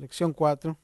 lección 4.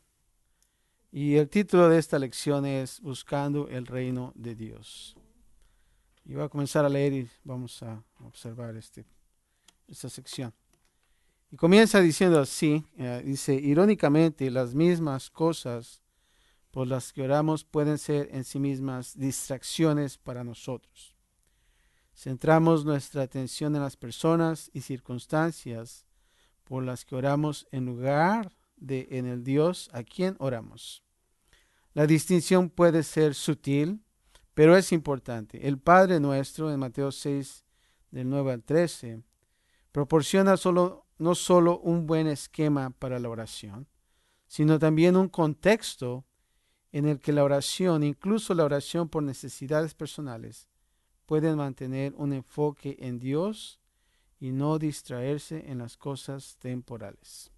Y el título de esta lección es Buscando el Reino de Dios. Y voy a comenzar a leer y vamos a observar esta sección. Y comienza diciendo así, dice, irónicamente, las mismas cosas por las que oramos pueden ser en sí mismas distracciones para nosotros. Centramos nuestra atención en las personas y circunstancias por las que oramos en lugar de en el Dios a quien oramos. La distinción puede ser sutil, pero es importante. El Padre Nuestro, en Mateo 6, del 9 al 13, proporciona no solo un buen esquema para la oración, sino también un contexto en el que la oración, incluso la oración por necesidades personales, pueden mantener un enfoque en Dios y no distraerse en las cosas temporales.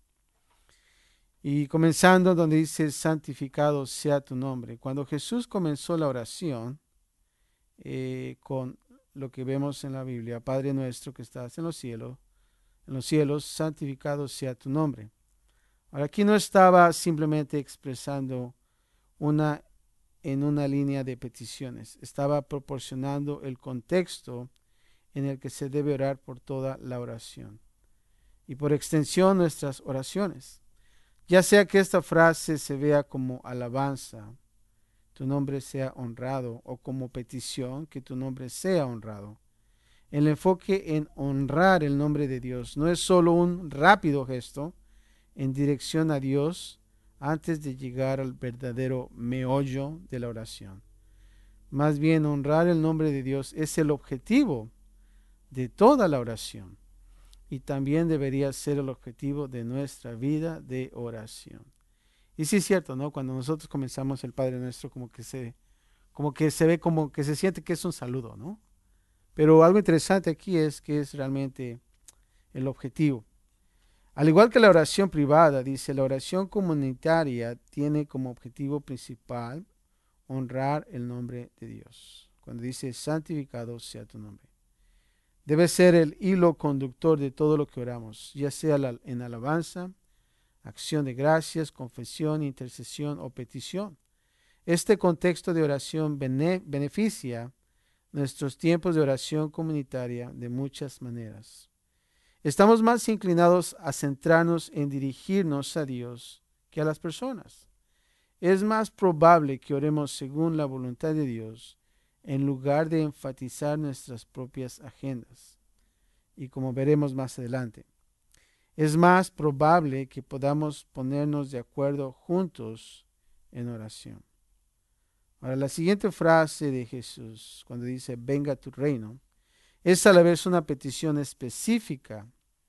Y comenzando donde dice, santificado sea tu nombre. Cuando Jesús comenzó la oración con lo que vemos en la Biblia, Padre nuestro que estás en los cielos, santificado sea tu nombre. Ahora, aquí no estaba simplemente expresando en una línea de peticiones, estaba proporcionando el contexto en el que se debe orar por toda la oración y por extensión nuestras oraciones. Ya sea que esta frase se vea como alabanza, tu nombre sea honrado, o como petición, que tu nombre sea honrado. El enfoque en honrar el nombre de Dios no es solo un rápido gesto en dirección a Dios antes de llegar al verdadero meollo de la oración. Más bien, honrar el nombre de Dios es el objetivo de toda la oración y también debería ser el objetivo de nuestra vida de oración. Y sí es cierto, ¿no? Cuando nosotros comenzamos el Padre Nuestro, como que se ve, como que se siente que es un saludo, ¿no? Pero algo interesante aquí es que es realmente el objetivo. Al igual que la oración privada, dice, la oración comunitaria tiene como objetivo principal honrar el nombre de Dios. Cuando dice, santificado sea tu nombre. Debe ser el hilo conductor de todo lo que oramos, ya sea en alabanza, acción de gracias, confesión, intercesión o petición. Este contexto de oración beneficia nuestros tiempos de oración comunitaria de muchas maneras. Estamos más inclinados a centrarnos en dirigirnos a Dios que a las personas. Es más probable que oremos según la voluntad de Dios en lugar de enfatizar nuestras propias agendas. Y como veremos más adelante, es más probable que podamos ponernos de acuerdo juntos en oración. Ahora, la siguiente frase de Jesús, cuando dice, venga tu reino, es a la vez una petición específica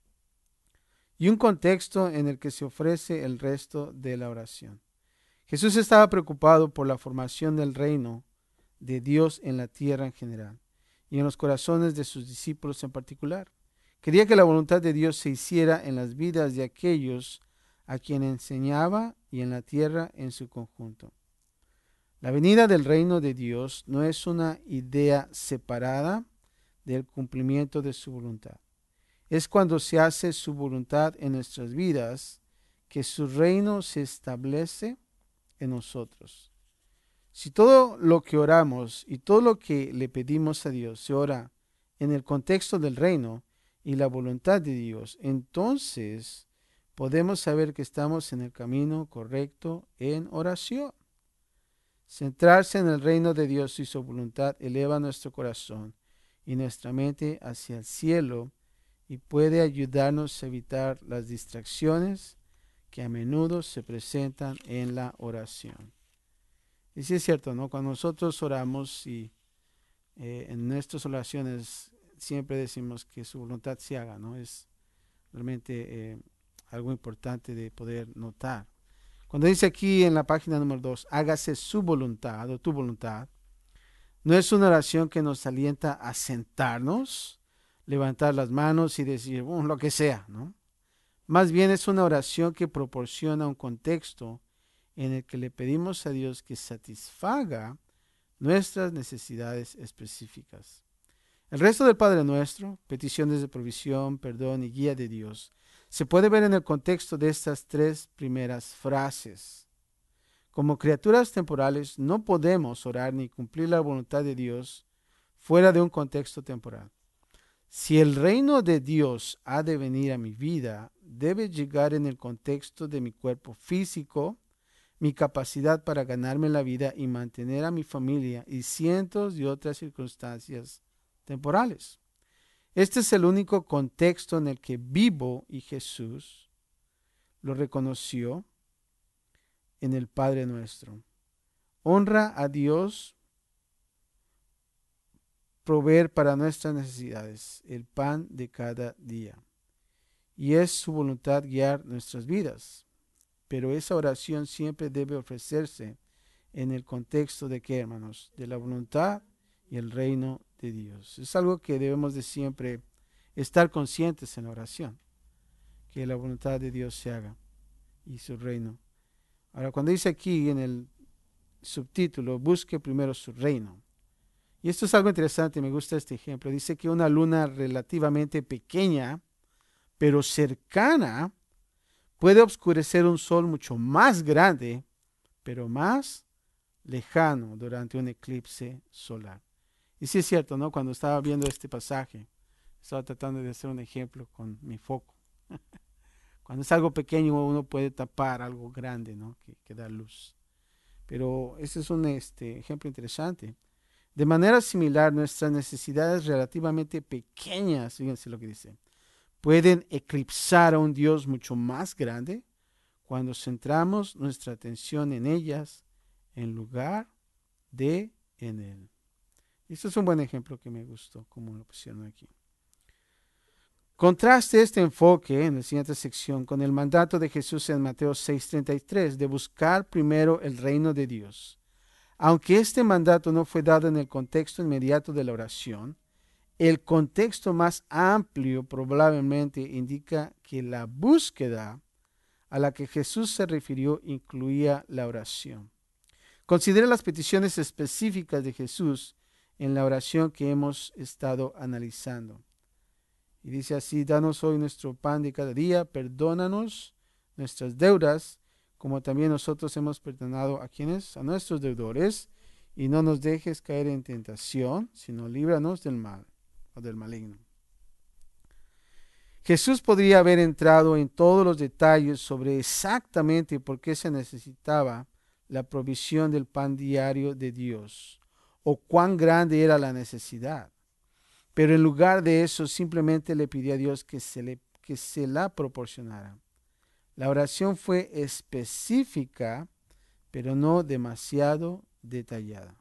y un contexto en el que se ofrece el resto de la oración. Jesús estaba preocupado por la formación del reino de Dios en la tierra en general y en los corazones de sus discípulos en particular. Quería que la voluntad de Dios se hiciera en las vidas de aquellos a quien enseñaba y en la tierra en su conjunto. La venida del reino de Dios no es una idea separada del cumplimiento de su voluntad. Es cuando se hace su voluntad en nuestras vidas que su reino se establece en nosotros. Si todo lo que oramos y todo lo que le pedimos a Dios se ora en el contexto del reino y la voluntad de Dios, entonces podemos saber que estamos en el camino correcto en oración. Centrarse en el reino de Dios y su voluntad eleva nuestro corazón y nuestra mente hacia el cielo y puede ayudarnos a evitar las distracciones que a menudo se presentan en la oración. Y sí es cierto, ¿no? Cuando nosotros oramos y en nuestras oraciones siempre decimos que su voluntad se haga, ¿no? Es realmente algo importante de poder notar. Cuando dice aquí en la página número 2, hágase su voluntad o tu voluntad, no es una oración que nos alienta a sentarnos, levantar las manos y decir, lo que sea, ¿no? Más bien es una oración que proporciona un contexto en el que le pedimos a Dios que satisfaga nuestras necesidades específicas. El resto del Padre Nuestro, peticiones de provisión, perdón y guía de Dios, se puede ver en el contexto de estas tres primeras frases. Como criaturas temporales no podemos orar ni cumplir la voluntad de Dios fuera de un contexto temporal. Si el reino de Dios ha de venir a mi vida, debe llegar en el contexto de mi cuerpo físico, mi capacidad para ganarme la vida y mantener a mi familia y cientos de otras circunstancias temporales. Este es el único contexto en el que vivo y Jesús lo reconoció en el Padre Nuestro. Honra a Dios, proveer para nuestras necesidades el pan de cada día. Y es su voluntad guiar nuestras vidas. Pero esa oración siempre debe ofrecerse en el contexto de ¿qué, hermanos? De la voluntad y el reino de Dios. Es algo que debemos de siempre estar conscientes en la oración, que la voluntad de Dios se haga y su reino. Ahora, cuando dice aquí en el subtítulo, busque primero su reino. Y esto es algo interesante, me gusta este ejemplo. Dice que una luna relativamente pequeña, pero cercana, puede oscurecer un sol mucho más grande, pero más lejano durante un eclipse solar. Y sí es cierto, ¿no? Cuando estaba viendo este pasaje, estaba tratando de hacer un ejemplo con mi foco. Cuando es algo pequeño, uno puede tapar algo grande, ¿no? Que da luz. Pero ese es un ejemplo interesante. De manera similar, nuestras necesidades relativamente pequeñas, fíjense lo que dice, pueden eclipsar a un Dios mucho más grande cuando centramos nuestra atención en ellas en lugar de en Él. Este es un buen ejemplo que me gustó, como lo pusieron aquí. Contraste este enfoque en la siguiente sección con el mandato de Jesús en Mateo 6:33 de buscar primero el reino de Dios. Aunque este mandato no fue dado en el contexto inmediato de la oración, el contexto más amplio probablemente indica que la búsqueda a la que Jesús se refirió incluía la oración. Considera las peticiones específicas de Jesús en la oración que hemos estado analizando. Y dice así: danos hoy nuestro pan de cada día, perdónanos nuestras deudas, como también nosotros hemos perdonado a quienes, a nuestros deudores, y no nos dejes caer en tentación, sino líbranos del mal o del maligno. Jesús podría haber entrado en todos los detalles sobre exactamente por qué se necesitaba la provisión del pan diario de Dios, o cuán grande era la necesidad. Pero en lugar de eso, simplemente le pidió a Dios que se la proporcionara. La oración fue específica, pero no demasiado detallada.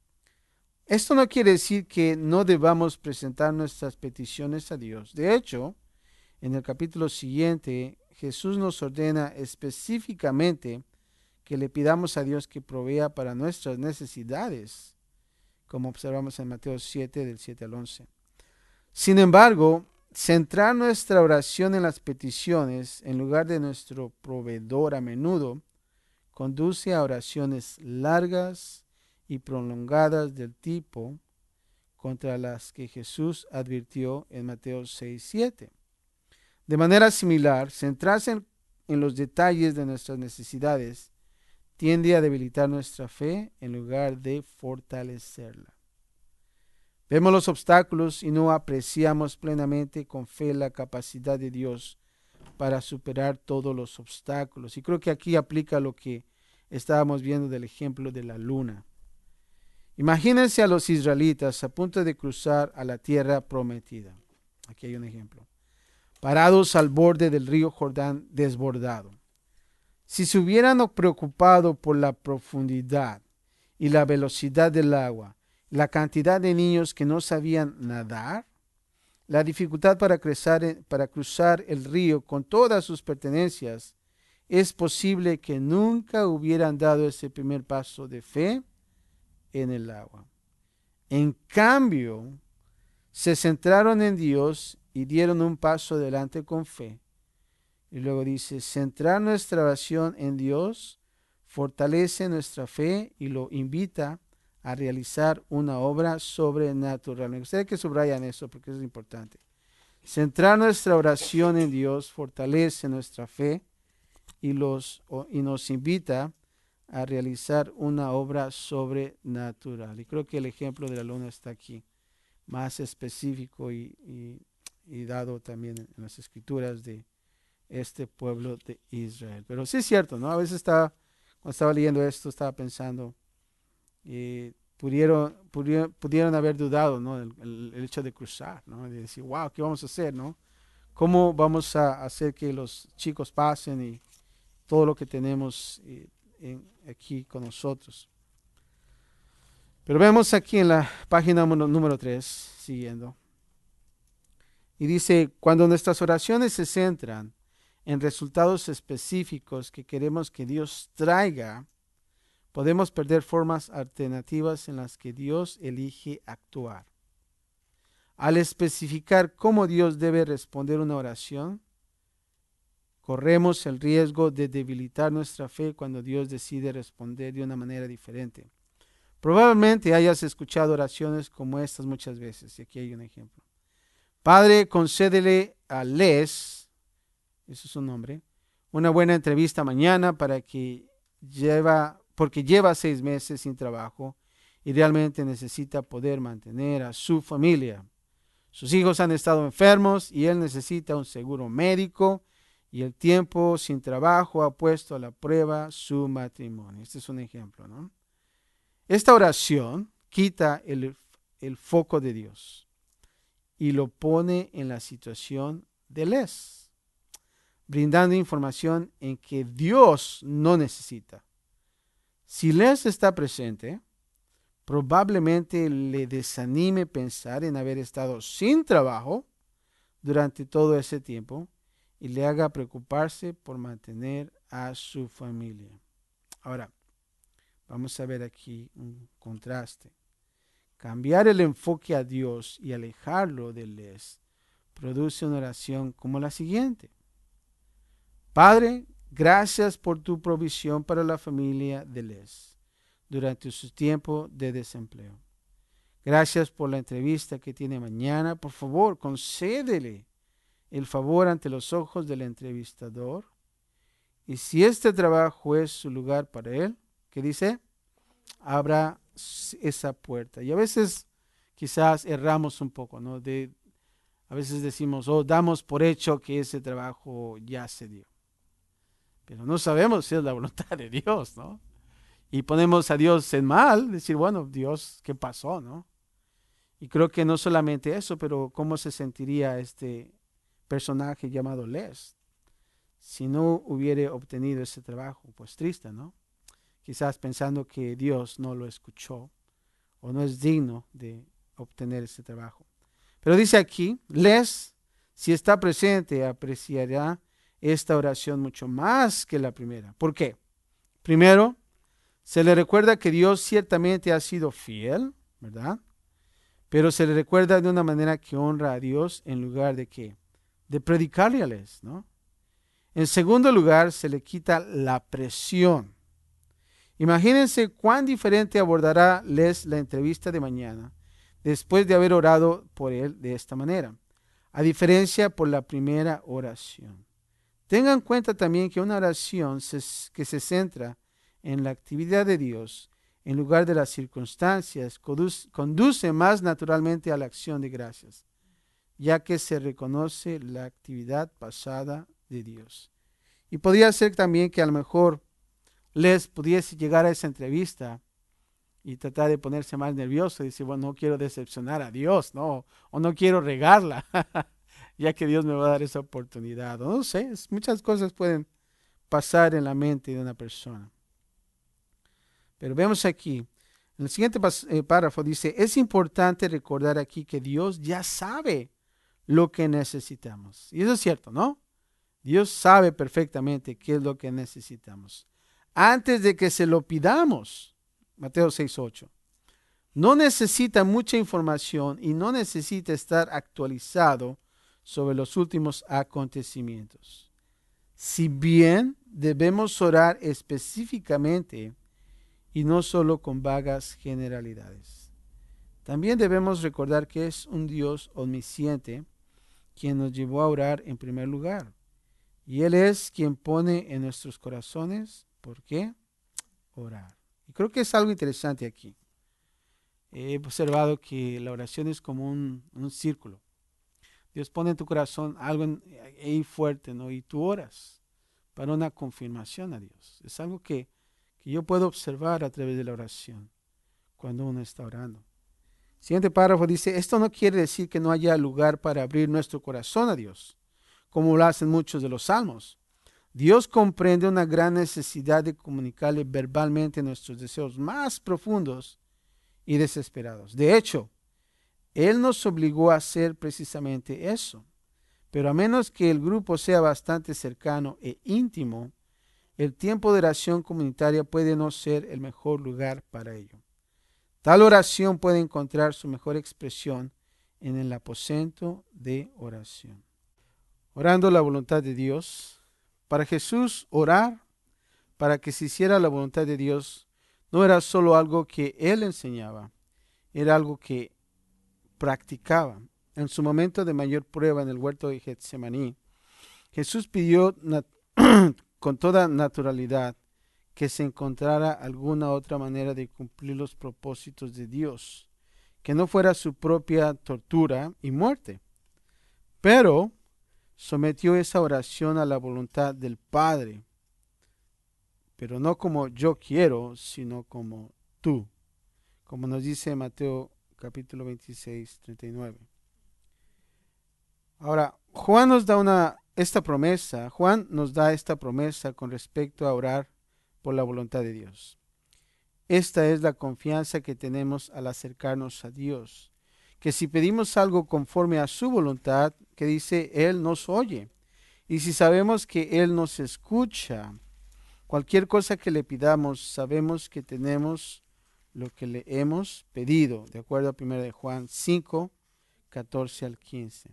Esto no quiere decir que no debamos presentar nuestras peticiones a Dios. De hecho, en el capítulo siguiente, Jesús nos ordena específicamente que le pidamos a Dios que provea para nuestras necesidades, como observamos en Mateo 7, del 7 al 11. Sin embargo, centrar nuestra oración en las peticiones en lugar de nuestro proveedor a menudo conduce a oraciones largas y prolongadas del tipo contra las que Jesús advirtió en Mateo 6:7. De manera similar, centrarse en los detalles de nuestras necesidades tiende a debilitar nuestra fe en lugar de fortalecerla. Vemos los obstáculos y no apreciamos plenamente con fe la capacidad de Dios para superar todos los obstáculos. Y creo que aquí aplica lo que estábamos viendo del ejemplo de la luna. Imagínense a los israelitas a punto de cruzar a la tierra prometida. Aquí hay un ejemplo. Parados al borde del río Jordán desbordado. Si se hubieran preocupado por la profundidad y la velocidad del agua, la cantidad de niños que no sabían nadar, la dificultad para cruzar el río con todas sus pertenencias, es posible que nunca hubieran dado ese primer paso de fe en el agua. En cambio, se centraron en Dios y dieron un paso adelante con fe. Y luego dice, centrar nuestra oración en Dios fortalece nuestra fe y lo invita a realizar una obra sobrenatural. Me gustaría que subrayan eso porque es importante. Centrar nuestra oración en Dios fortalece nuestra fe y nos invita a realizar una obra sobrenatural. Y creo que el ejemplo de la luna está aquí, más específico y dado también en las escrituras de este pueblo de Israel. Pero sí es cierto, ¿no? A veces cuando estaba leyendo esto, estaba pensando, pudieron haber dudado, ¿no? El hecho de cruzar, ¿no? De decir, wow, ¿qué vamos a hacer, no? ¿Cómo vamos a hacer que los chicos pasen y todo lo que tenemos aquí con nosotros? Pero vemos aquí en la página número 3, siguiendo, y dice, cuando nuestras oraciones se centran en resultados específicos que queremos que Dios traiga, podemos perder formas alternativas en las que Dios elige actuar. Al especificar cómo Dios debe responder una oración, corremos el riesgo de debilitar nuestra fe cuando Dios decide responder de una manera diferente. Probablemente hayas escuchado oraciones como estas muchas veces, y aquí hay un ejemplo. Padre, concédele a Les, eso es su nombre, una buena entrevista mañana porque lleva 6 meses sin trabajo y realmente necesita poder mantener a su familia. Sus hijos han estado enfermos y él necesita un seguro médico y el tiempo sin trabajo ha puesto a la prueba su matrimonio. Este es un ejemplo, ¿no? Esta oración quita el foco de Dios y lo pone en la situación de Les, brindando información en que Dios no necesita. Si Les está presente, probablemente le desanime pensar en haber estado sin trabajo durante todo ese tiempo y le haga preocuparse por mantener a su familia. Ahora, vamos a ver aquí un contraste. Cambiar el enfoque a Dios y alejarlo de Les produce una oración como la siguiente. Padre, gracias por tu provisión para la familia de Les durante su tiempo de desempleo. Gracias por la entrevista que tiene mañana. Por favor, concédele el favor ante los ojos del entrevistador. Y si este trabajo es su lugar para él, ¿qué dice? Abra esa puerta. Y a veces quizás erramos un poco, ¿no? A veces decimos, damos por hecho que ese trabajo ya se dio. Pero no sabemos si es la voluntad de Dios, ¿no? Y ponemos a Dios en mal, decir, bueno, Dios, ¿qué pasó, no? Y creo que no solamente eso, pero cómo se sentiría este personaje llamado Les si no hubiera obtenido ese trabajo. Pues triste, ¿no? Quizás pensando que Dios no lo escuchó o no es digno de obtener ese trabajo. Pero dice aquí, Les, si está presente, apreciará esta oración mucho más que la primera. ¿Por qué? Primero, se le recuerda que Dios ciertamente ha sido fiel, ¿verdad? Pero se le recuerda de una manera que honra a Dios en lugar de qué? De predicarle a Les, ¿no? En segundo lugar, se le quita la presión. Imagínense cuán diferente abordará Les la entrevista de mañana después de haber orado por él de esta manera, a diferencia por la primera oración. Tengan en cuenta también que una oración que se centra en la actividad de Dios en lugar de las circunstancias conduce más naturalmente a la acción de gracias, ya que se reconoce la actividad pasada de Dios. Y podría ser también que a lo mejor Les pudiese llegar a esa entrevista y tratar de ponerse más nervioso y decir, bueno, no quiero decepcionar a Dios, ¿no? O no quiero regarla, ya que Dios me va a dar esa oportunidad. O no sé, muchas cosas pueden pasar en la mente de una persona. Pero vemos aquí, en el siguiente párrafo dice, es importante recordar aquí que Dios ya sabe lo que necesitamos. Y eso es cierto, ¿no? Dios sabe perfectamente qué es lo que necesitamos. Antes de que se lo pidamos, Mateo 6:8. No necesita mucha información y no necesita estar actualizado sobre los últimos acontecimientos. Si bien debemos orar específicamente y no solo con vagas generalidades. También debemos recordar que es un Dios omnisciente quien nos llevó a orar en primer lugar. Y Él es quien pone en nuestros corazones, ¿por qué? Orar. Y creo que es algo interesante aquí. He observado que la oración es como un círculo. Dios pone en tu corazón algo ahí fuerte, ¿no? Y tú oras para una confirmación a Dios. Es algo que yo puedo observar a través de la oración cuando uno está orando. Siguiente párrafo dice, esto no quiere decir que no haya lugar para abrir nuestro corazón a Dios, como lo hacen muchos de los salmos. Dios comprende una gran necesidad de comunicarle verbalmente nuestros deseos más profundos y desesperados. De hecho, Él nos obligó a hacer precisamente eso. Pero a menos que el grupo sea bastante cercano e íntimo, el tiempo de oración comunitaria puede no ser el mejor lugar para ello. Tal oración puede encontrar su mejor expresión en el aposento de oración. Orando la voluntad de Dios. Para Jesús, orar para que se hiciera la voluntad de Dios no era solo algo que Él enseñaba, era algo que practicaba. En su momento de mayor prueba en el huerto de Getsemaní, Jesús pidió con toda naturalidad que se encontrara alguna otra manera de cumplir los propósitos de Dios, que no fuera su propia tortura y muerte. Pero sometió esa oración a la voluntad del Padre, pero no como yo quiero, sino como tú, como nos dice Mateo capítulo 26, 39. Ahora, Juan nos da esta promesa con respecto a orar por la voluntad de Dios. Esta es la confianza que tenemos al acercarnos a Dios, que si pedimos algo conforme a su voluntad, que dice, Él nos oye. Y si sabemos que Él nos escucha, cualquier cosa que le pidamos, sabemos que tenemos lo que le hemos pedido, de acuerdo a 1 de Juan 5, 14 al 15.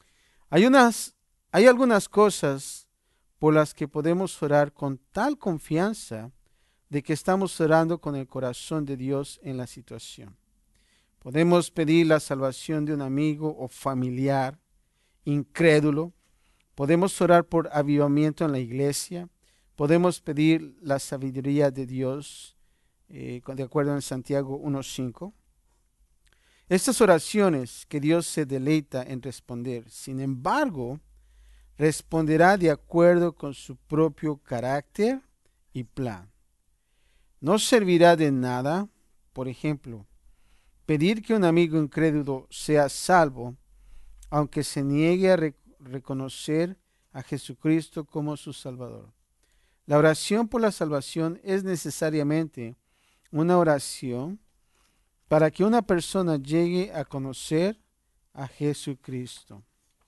Hay algunas cosas por las que podemos orar con tal confianza de que estamos orando con el corazón de Dios en la situación. Podemos pedir la salvación de un amigo o familiar incrédulo. Podemos orar por avivamiento en la iglesia. Podemos pedir la sabiduría de Dios, de acuerdo en Santiago 1:5. Estas oraciones que Dios se deleita en responder, sin embargo, responderá de acuerdo con su propio carácter y plan. No servirá de nada, por ejemplo, pedir que un amigo incrédulo sea salvo, aunque se niegue a reconocer a Jesucristo como su Salvador. La oración por la salvación es necesariamente una oración para que una persona llegue a conocer a Jesucristo.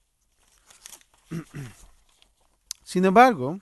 Sin embargo,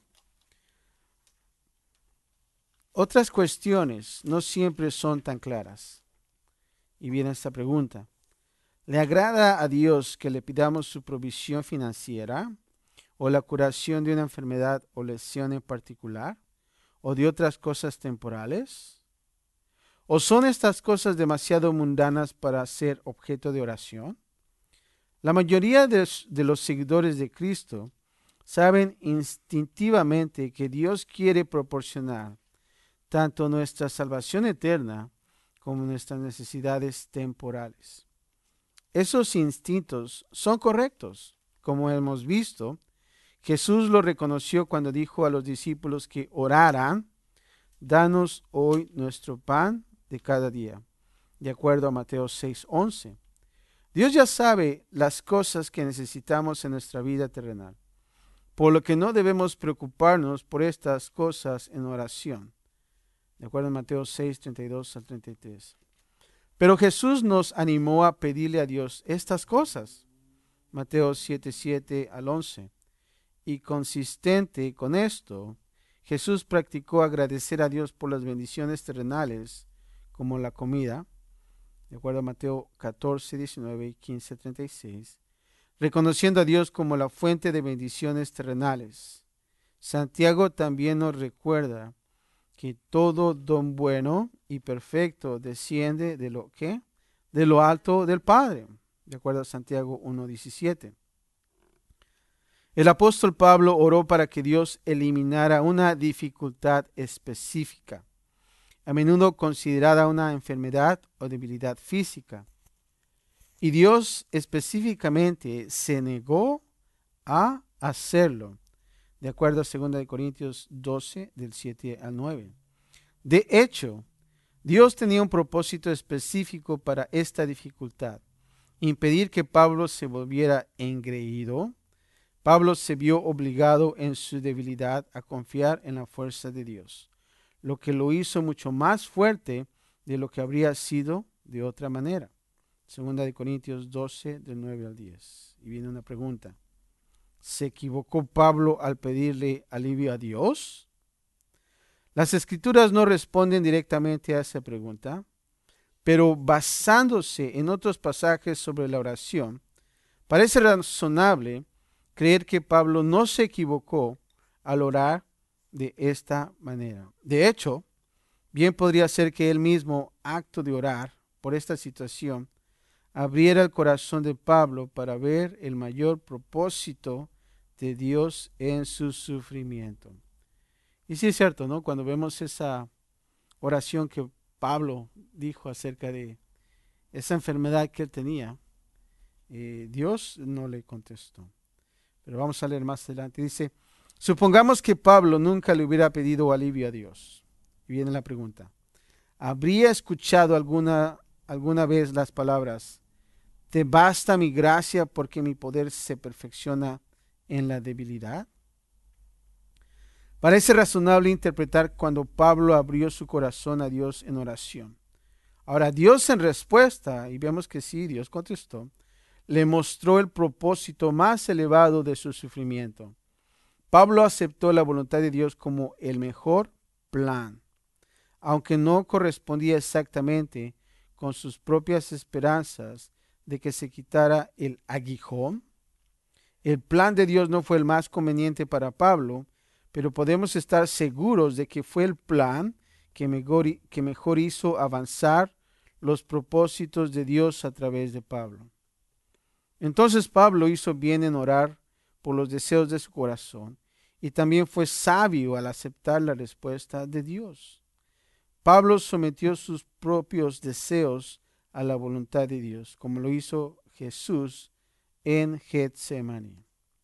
otras cuestiones no siempre son tan claras. Y viene esta pregunta. ¿Le agrada a Dios que le pidamos su provisión financiera o la curación de una enfermedad o lesión en particular o de otras cosas temporales? ¿O son estas cosas demasiado mundanas para ser objeto de oración? La mayoría de los seguidores de Cristo saben instintivamente que Dios quiere proporcionar tanto nuestra salvación eterna como nuestras necesidades temporales. Esos instintos son correctos. Como hemos visto, Jesús lo reconoció cuando dijo a los discípulos que oraran, danos hoy nuestro pan de cada día, de acuerdo a Mateo 6:11. Dios ya sabe las cosas que necesitamos en nuestra vida terrenal, por lo que no debemos preocuparnos por estas cosas en oración, de acuerdo a Mateo 6:32 al 33. Pero Jesús nos animó a pedirle a Dios estas cosas, Mateo 7:7 al 11. Y consistente con esto, Jesús practicó agradecer a Dios por las bendiciones terrenales, como la comida, de acuerdo a Mateo 14:19 y 15:36, reconociendo a Dios como la fuente de bendiciones terrenales. Santiago también nos recuerda que todo don bueno y perfecto desciende de lo alto del Padre, de acuerdo a Santiago 1:17. El apóstol Pablo oró para que Dios eliminara una dificultad específica, a menudo considerada una enfermedad o debilidad física. Y Dios específicamente se negó a hacerlo, de acuerdo a 2 Corintios 12, del 7 al 9. De hecho, Dios tenía un propósito específico para esta dificultad: impedir que Pablo se volviera engreído. Pablo se vio obligado en su debilidad a confiar en la fuerza de Dios, lo que lo hizo mucho más fuerte de lo que habría sido de otra manera. 2 Corintios 12, del 9 al 10. Y viene una pregunta: ¿se equivocó Pablo al pedirle alivio a Dios? Las Escrituras no responden directamente a esa pregunta, pero basándose en otros pasajes sobre la oración, parece razonable creer que Pablo no se equivocó al orar de esta manera. De hecho, bien podría ser que el mismo acto de orar por esta situación abriera el corazón de Pablo para ver el mayor propósito de Dios en su sufrimiento. Y sí es cierto, ¿no? Cuando vemos esa oración que Pablo dijo acerca de esa enfermedad que él tenía, Dios no le contestó. Pero vamos a leer más adelante. Dice: supongamos que Pablo nunca le hubiera pedido alivio a Dios. Y viene la pregunta: ¿habría escuchado alguna vez las palabras: ¿te basta mi gracia porque mi poder se perfecciona en la debilidad? Parece razonable interpretar cuando Pablo abrió su corazón a Dios en oración. Ahora, Dios en respuesta, y vemos que sí, Dios contestó, le mostró el propósito más elevado de su sufrimiento. Pablo aceptó la voluntad de Dios como el mejor plan, aunque no correspondía exactamente con sus propias esperanzas de que se quitara el aguijón. El plan de Dios no fue el más conveniente para Pablo, pero podemos estar seguros de que fue el plan que mejor hizo avanzar los propósitos de Dios a través de Pablo. Entonces Pablo hizo bien en orar por los deseos de su corazón, y también fue sabio al aceptar la respuesta de Dios. Pablo sometió sus propios deseos a la voluntad de Dios, como lo hizo Jesús en Getsemaní.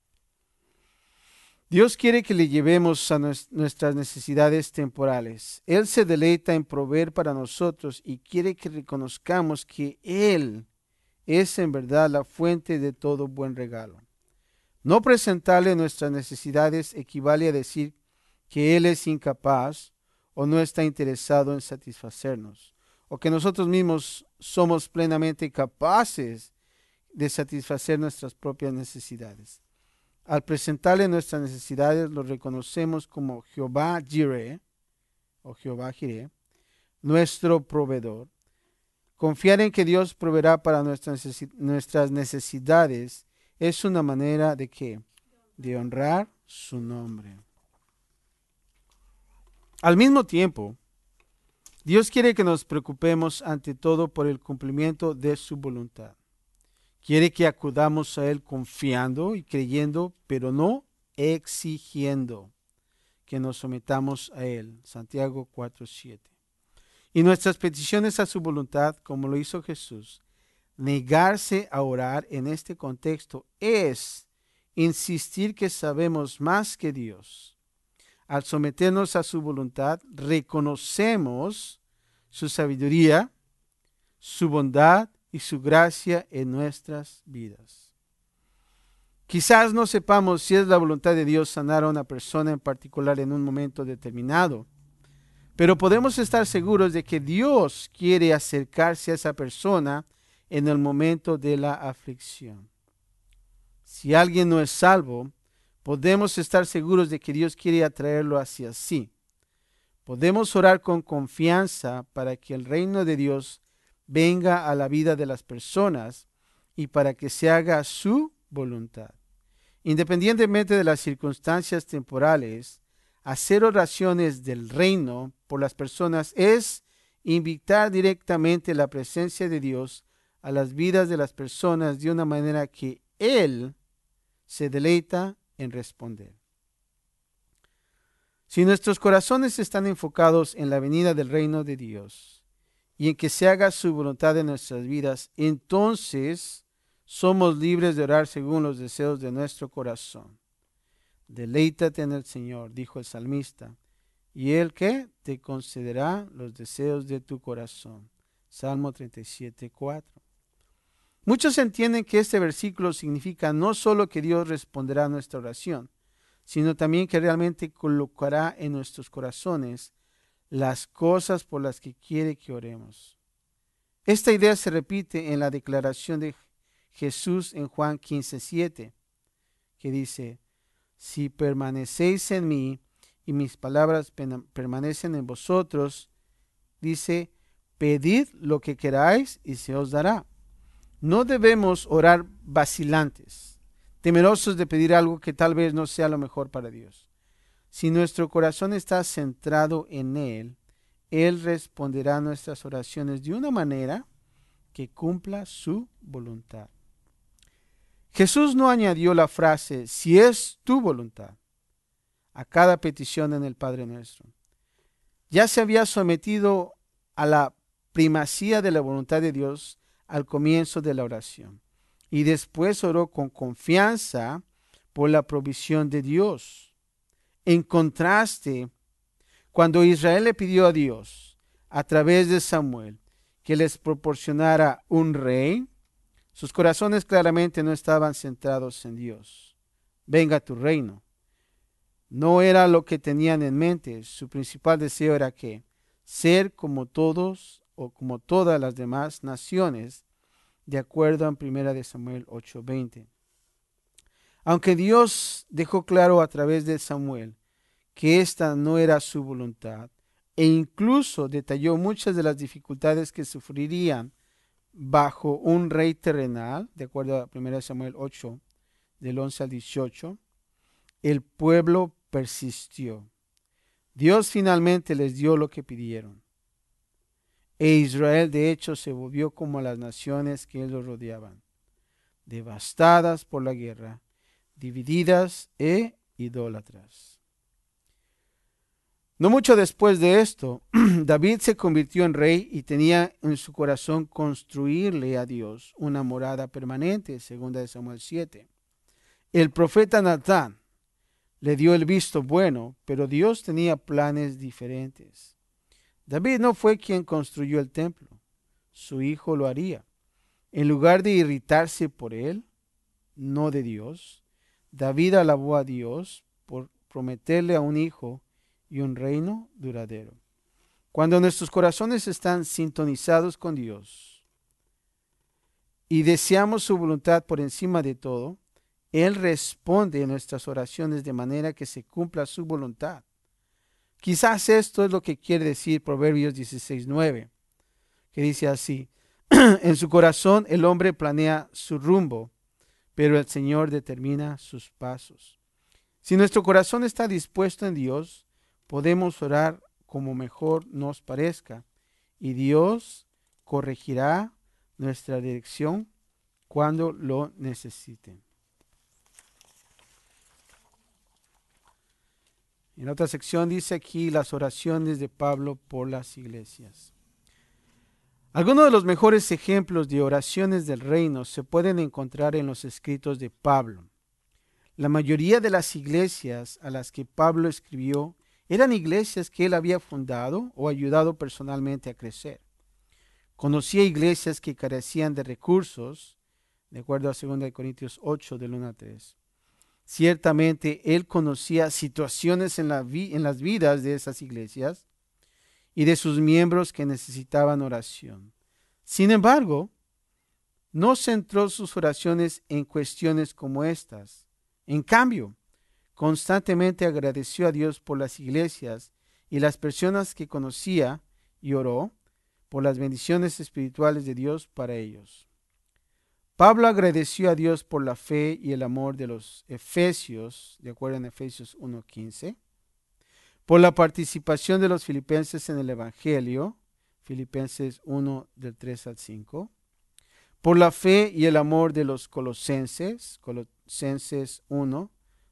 Dios quiere que le llevemos a nuestras necesidades temporales. Él se deleita en proveer para nosotros y quiere que reconozcamos que Él es en verdad la fuente de todo buen regalo. No presentarle nuestras necesidades equivale a decir que Él es incapaz o no está interesado en satisfacernos, o que nosotros mismos somos plenamente capaces de satisfacer nuestras propias necesidades. Al presentarle nuestras necesidades, lo reconocemos como Jehová Jireh, o Jehová Jireh, nuestro proveedor. Confiar en que Dios proveerá para nuestras necesidades es una manera de ¿qué? De honrar su nombre. Al mismo tiempo, Dios quiere que nos preocupemos ante todo por el cumplimiento de su voluntad. Quiere que acudamos a Él confiando y creyendo, pero no exigiendo que nos sometamos a Él. Santiago 4:7. Y nuestras peticiones a su voluntad, como lo hizo Jesús, negarse a orar en este contexto es insistir que sabemos más que Dios. Al someternos a su voluntad, reconocemos su sabiduría, su bondad y su gracia en nuestras vidas. Quizás no sepamos si es la voluntad de Dios sanar a una persona en particular en un momento determinado, pero podemos estar seguros de que Dios quiere acercarse a esa persona en el momento de la aflicción. Si alguien no es salvo, podemos estar seguros de que Dios quiere atraerlo hacia sí. Podemos orar con confianza para que el reino de Dios venga a la vida de las personas y para que se haga su voluntad. Independientemente de las circunstancias temporales, hacer oraciones del reino por las personas es invitar directamente la presencia de Dios a las vidas de las personas de una manera que Él se deleita en responder. Si nuestros corazones están enfocados en la venida del reino de Dios y en que se haga su voluntad en nuestras vidas, entonces somos libres de orar según los deseos de nuestro corazón. Deleítate en el Señor, dijo el salmista, y Él ¿qué? Te concederá los deseos de tu corazón. Salmo 37:4. Muchos entienden que este versículo significa no solo que Dios responderá a nuestra oración, sino también que realmente colocará en nuestros corazones las cosas por las que quiere que oremos. Esta idea se repite en la declaración de Jesús en Juan 15:7, que dice: si permanecéis en mí y mis palabras permanecen en vosotros, dice, pedid lo que queráis y se os dará. No debemos orar vacilantes, temerosos de pedir algo que tal vez no sea lo mejor para Dios. Si nuestro corazón está centrado en Él, Él responderá a nuestras oraciones de una manera que cumpla su voluntad. Jesús no añadió la frase, si es tu voluntad, a cada petición en el Padre Nuestro. Ya se había sometido a la primacía de la voluntad de Dios al comienzo de la oración. Y después oró con confianza por la provisión de Dios. En contraste, cuando Israel le pidió a Dios, a través de Samuel, que les proporcionara un rey, sus corazones claramente no estaban centrados en Dios. Venga tu reino. No era lo que tenían en mente. Su principal deseo era que ser como todos o como todas las demás naciones, de acuerdo en 1 Samuel 8:20. Aunque Dios dejó claro a través de Samuel que esta no era su voluntad, e incluso detalló muchas de las dificultades que sufrirían bajo un rey terrenal, de acuerdo a 1 Samuel 8, del 11 al 18, el pueblo persistió. Dios finalmente les dio lo que pidieron. E Israel de hecho se volvió como las naciones que los rodeaban, devastadas por la guerra, divididas e idólatras. No mucho después de esto, David se convirtió en rey y tenía en su corazón construirle a Dios una morada permanente, 2 Samuel 7. El profeta Natán le dio el visto bueno, pero Dios tenía planes diferentes. David no fue quien construyó el templo, su hijo lo haría. En lugar de irritarse por él, no de Dios, David alabó a Dios por prometerle a un hijo y un reino duradero. Cuando nuestros corazones están sintonizados con Dios y deseamos su voluntad por encima de todo, Él responde a nuestras oraciones de manera que se cumpla su voluntad. Quizás esto es lo que quiere decir Proverbios 16:9, que dice así: en su corazón el hombre planea su rumbo, pero el Señor determina sus pasos. Si nuestro corazón está dispuesto en Dios, podemos orar como mejor nos parezca, y Dios corregirá nuestra dirección cuando lo necesiten. En otra sección dice aquí las oraciones de Pablo por las iglesias. Algunos de los mejores ejemplos de oraciones del reino se pueden encontrar en los escritos de Pablo. La mayoría de las iglesias a las que Pablo escribió eran iglesias que él había fundado o ayudado personalmente a crecer. Conocía iglesias que carecían de recursos, de acuerdo a 2 Corintios 8, del 1 al 3. Ciertamente él conocía situaciones en las vidas de esas iglesias y de sus miembros que necesitaban oración. Sin embargo, no centró sus oraciones en cuestiones como estas. En cambio, constantemente agradeció a Dios por las iglesias y las personas que conocía y oró por las bendiciones espirituales de Dios para ellos. Pablo agradeció a Dios por la fe y el amor de los efesios, de acuerdo en Efesios 1:15, por la participación de los filipenses en el Evangelio, Filipenses 1, del 3 al 5, por la fe y el amor de los colosenses, Colosenses 1,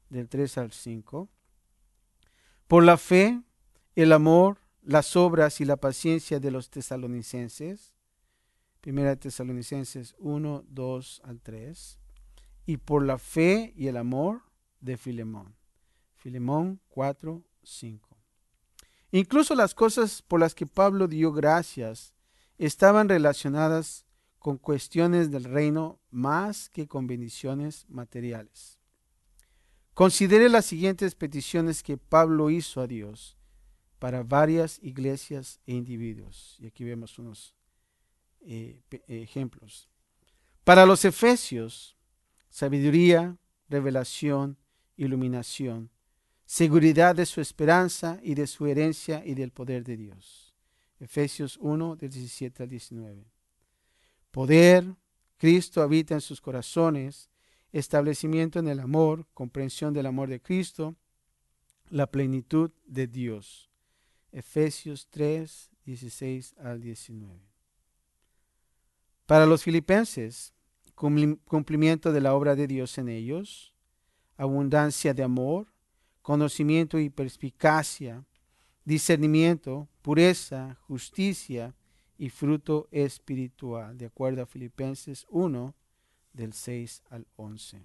del 3 al 5. Por la fe, el amor, las obras y la paciencia de los tesalonicenses. Primera Tesalonicenses 1, 2 al 3. Y por la fe y el amor de Filemón. Filemón 4, 5. Incluso las cosas por las que Pablo dio gracias estaban relacionadas con cuestiones del reino más que con bendiciones materiales. Considere las siguientes peticiones que Pablo hizo a Dios para varias iglesias e individuos. Y aquí vemos unos ejemplos. Para los efesios, sabiduría, revelación, iluminación, seguridad de su esperanza y de su herencia y del poder de Dios. Efesios 1, del 17 al 19. Poder, Cristo habita en sus corazones, establecimiento en el amor, comprensión del amor de Cristo, la plenitud de Dios. Efesios 3, 16 al 19. Para los filipenses, cumplimiento de la obra de Dios en ellos, abundancia de amor, conocimiento y perspicacia, discernimiento, pureza, justicia y fruto espiritual, de acuerdo a Filipenses 1, del 6 al 11.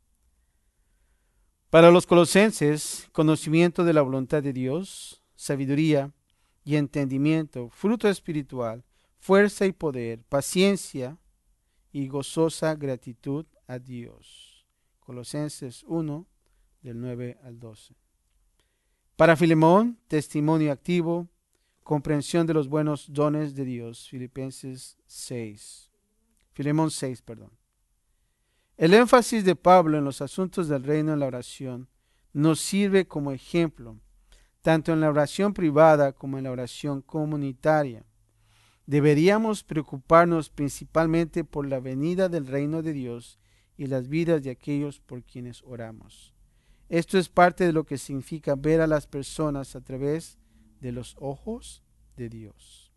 Para los colosenses, conocimiento de la voluntad de Dios, sabiduría y entendimiento, fruto espiritual, fuerza y poder, paciencia y gozosa gratitud a Dios. Colosenses 1, del 9 al 12. Para Filemón, testimonio activo, comprensión de los buenos dones de Dios. Filipenses 6. Filemón 6, perdón. El énfasis de Pablo en los asuntos del reino en la oración nos sirve como ejemplo, tanto en la oración privada como en la oración comunitaria. Deberíamos preocuparnos principalmente por la venida del reino de Dios y las vidas de aquellos por quienes oramos. Esto es parte de lo que significa ver a las personas a través de los ojos de Dios.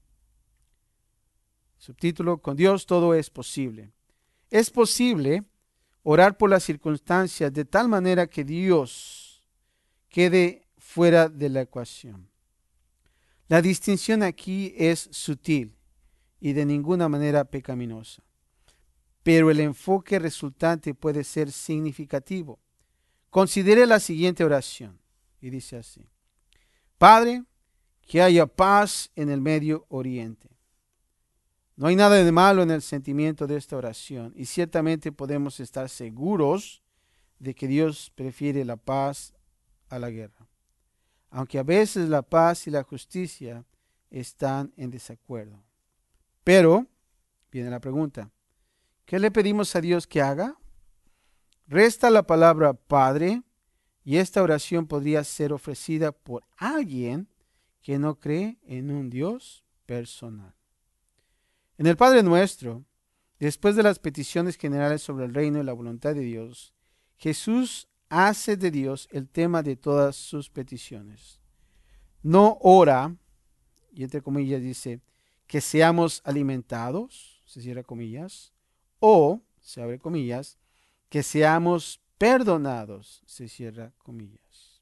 Subtítulo: con Dios todo es posible. Es posible orar por las circunstancias de tal manera que Dios quede fuera de la ecuación. La distinción aquí es sutil y de ninguna manera pecaminosa, pero el enfoque resultante puede ser significativo. Considere la siguiente oración, y dice así: Padre, que haya paz en el Medio Oriente. No hay nada de malo en el sentimiento de esta oración, y ciertamente podemos estar seguros de que Dios prefiere la paz a la guerra, aunque a veces la paz y la justicia están en desacuerdo. Pero, viene la pregunta, ¿qué le pedimos a Dios que haga? Resta la palabra Padre, y esta oración podría ser ofrecida por alguien que no cree en un Dios personal. En el Padre Nuestro, después de las peticiones generales sobre el reino y la voluntad de Dios, Jesús hace de Dios el tema de todas sus peticiones. No ora, y entre comillas dice, que seamos alimentados, se cierra comillas, o, se abre comillas, que seamos perdonados, se cierra comillas,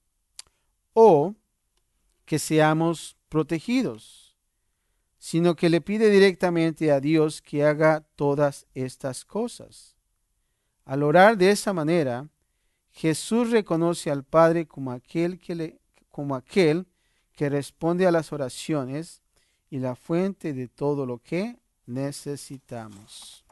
o que seamos protegidos, sino que le pide directamente a Dios que haga todas estas cosas. Al orar de esa manera, Jesús reconoce al Padre como aquel que responde a las oraciones y la fuente de todo lo que necesitamos.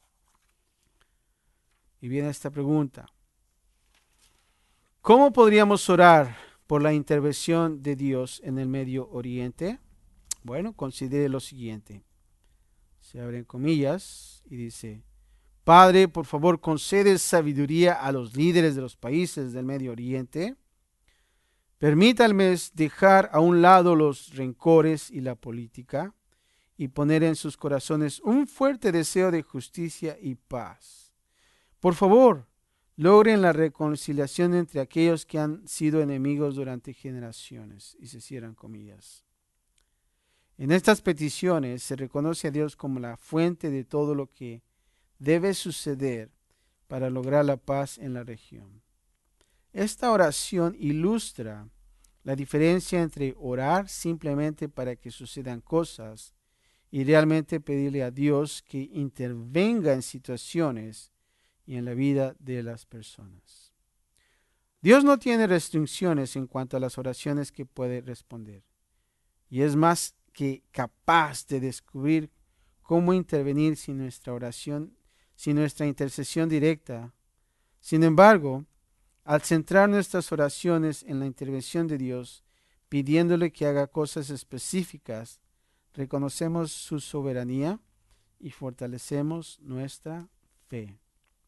Y viene esta pregunta: ¿cómo podríamos orar por la intervención de Dios en el Medio Oriente? Bueno, considere lo siguiente. Se abren comillas y dice: Padre, por favor, concede sabiduría a los líderes de los países del Medio Oriente. Permítanme dejar a un lado los rencores y la política y poner en sus corazones un fuerte deseo de justicia y paz. Por favor, logren la reconciliación entre aquellos que han sido enemigos durante generaciones. Y se cierran comillas. En estas peticiones se reconoce a Dios como la fuente de todo lo que debe suceder para lograr la paz en la región. Esta oración ilustra la diferencia entre orar simplemente para que sucedan cosas y realmente pedirle a Dios que intervenga en situaciones y en la vida de las personas. Dios no tiene restricciones en cuanto a las oraciones que puede responder y es más que capaz de descubrir cómo intervenir si nuestra oración, si nuestra intercesión directa. Sin embargo, al centrar nuestras oraciones en la intervención de Dios, pidiéndole que haga cosas específicas, reconocemos su soberanía y fortalecemos nuestra fe.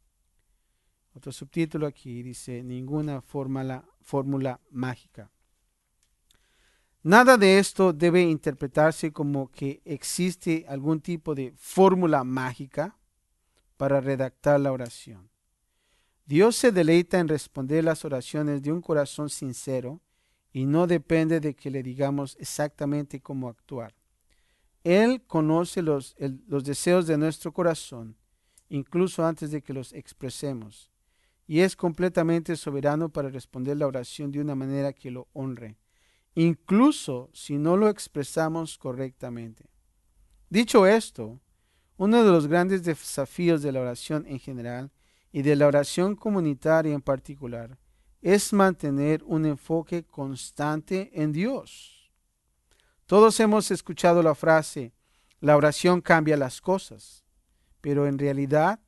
Otro subtítulo aquí dice, ninguna fórmula mágica. Nada de esto debe interpretarse como que existe algún tipo de fórmula mágica para redactar la oración. Dios se deleita en responder las oraciones de un corazón sincero y no depende de que le digamos exactamente cómo actuar. Él conoce los deseos de nuestro corazón, incluso antes de que los expresemos, y es completamente soberano para responder la oración de una manera que lo honre, incluso si no lo expresamos correctamente. Dicho esto, uno de los grandes desafíos de la oración en general y de la oración comunitaria en particular es mantener un enfoque constante en Dios. Todos hemos escuchado la frase, la oración cambia las cosas, pero en realidad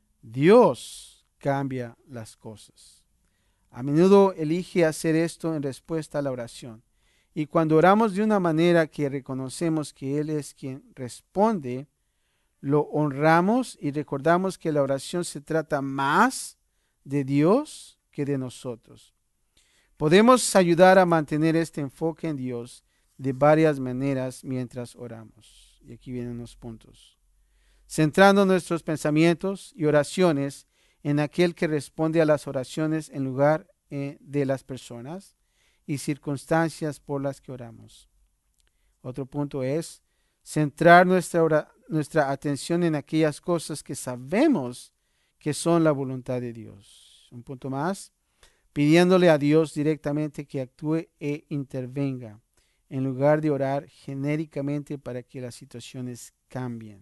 Dios cambia las cosas. A menudo elige hacer esto en respuesta a la oración. Y cuando oramos de una manera que reconocemos que Él es quien responde, lo honramos y recordamos que la oración se trata más de Dios que de nosotros. Podemos ayudar a mantener este enfoque en Dios de varias maneras mientras oramos. Y aquí vienen unos puntos. Centrando nuestros pensamientos y oraciones en aquel que responde a las oraciones en lugar de las personas y circunstancias por las que oramos. Otro punto es centrar nuestra atención en aquellas cosas que sabemos que son la voluntad de Dios. Un punto más, pidiéndole a Dios directamente que actúe e intervenga, en lugar de orar genéricamente para que las situaciones cambien.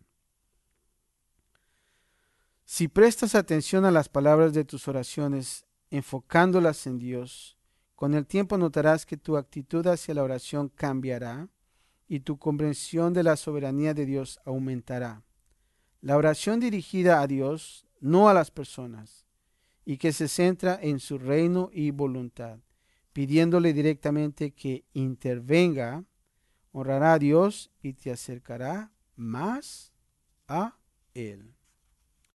Si prestas atención a las palabras de tus oraciones, enfocándolas en Dios, con el tiempo notarás que tu actitud hacia la oración cambiará y tu comprensión de la soberanía de Dios aumentará. La oración dirigida a Dios, no a las personas, y que se centra en su reino y voluntad, pidiéndole directamente que intervenga, honrará a Dios y te acercará más a Él.